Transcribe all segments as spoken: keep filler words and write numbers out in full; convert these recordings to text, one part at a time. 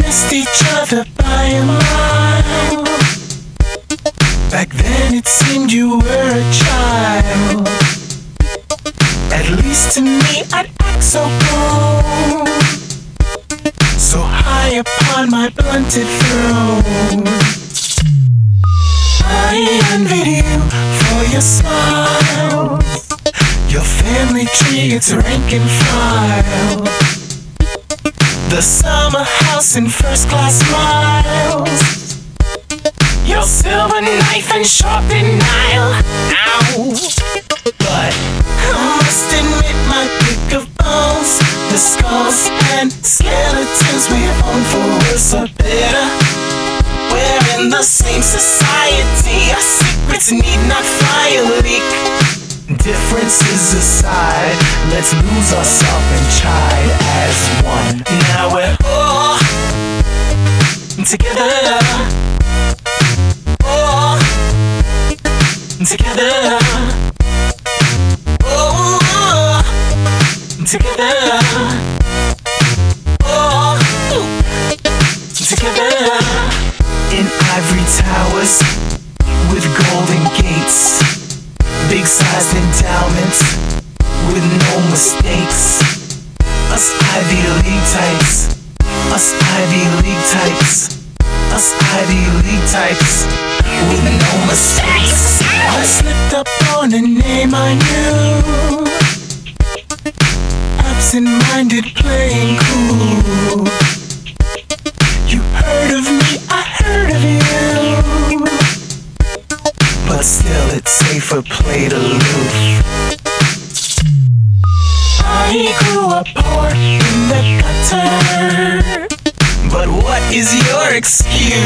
missed each other by a mile. Back then it seemed you were a child. At least to me I'd act so bold, so high upon my blunted throne. I envied you for your smile, your family tree, it's rank and file. The summer house and first class smiles, your silver knife and sharpened Nile. Ow. But I must admit my pick of bones, the skulls and skeletons we own, for worse or better, we're in the same society. Our secrets need not fly a leak. Differences aside, let's lose ourselves and chide as one. Now we're all together, all together, all together, all together. In ivory towers with golden gates, big-sized endowments with no mistakes. Us Ivy League types, us Ivy League types, us Ivy League types with no mistakes. I slipped up on a name I knew, absent-minded, playing cool. You heard of me, I heard of you, but still it's safer played aloof. I grew up poor in the gutter, but what is your excuse?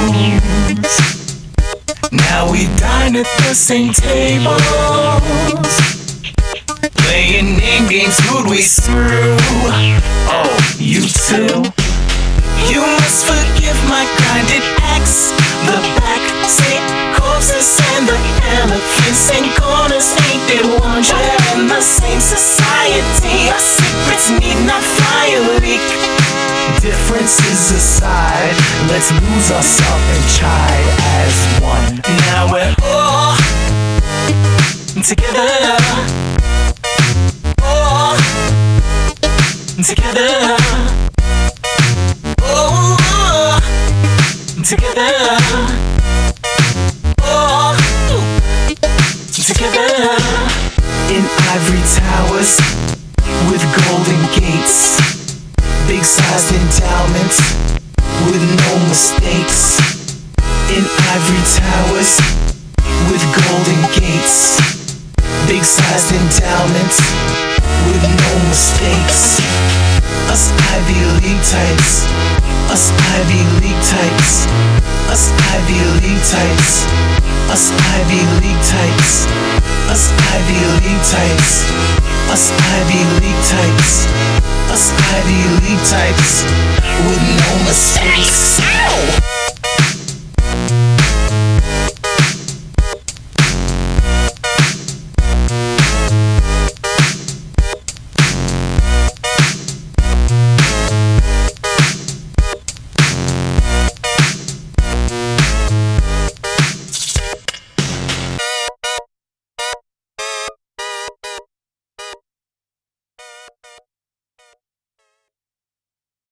Now we dine at the same tables, playing name games, who'd we screw? Oh, you too? You must forgive my grinded axe, the back seat corpses and the elephants and corners ain't they one. We're in the same society, our secrets need not fly a leak. Differences aside, let's lose ourselves and chide as one. Now we're all together, all together, all together, all together. In ivory towers with golden gates, big-sized endowments with no mistakes. In ivory towers with golden gates, big-sized endowments with no mistakes. Us Ivy League types, us Ivy League types, us Ivy League types, us Ivy League types, us Ivy League types, us Ivy League types, us Ivy League types with no mistakes. Ow!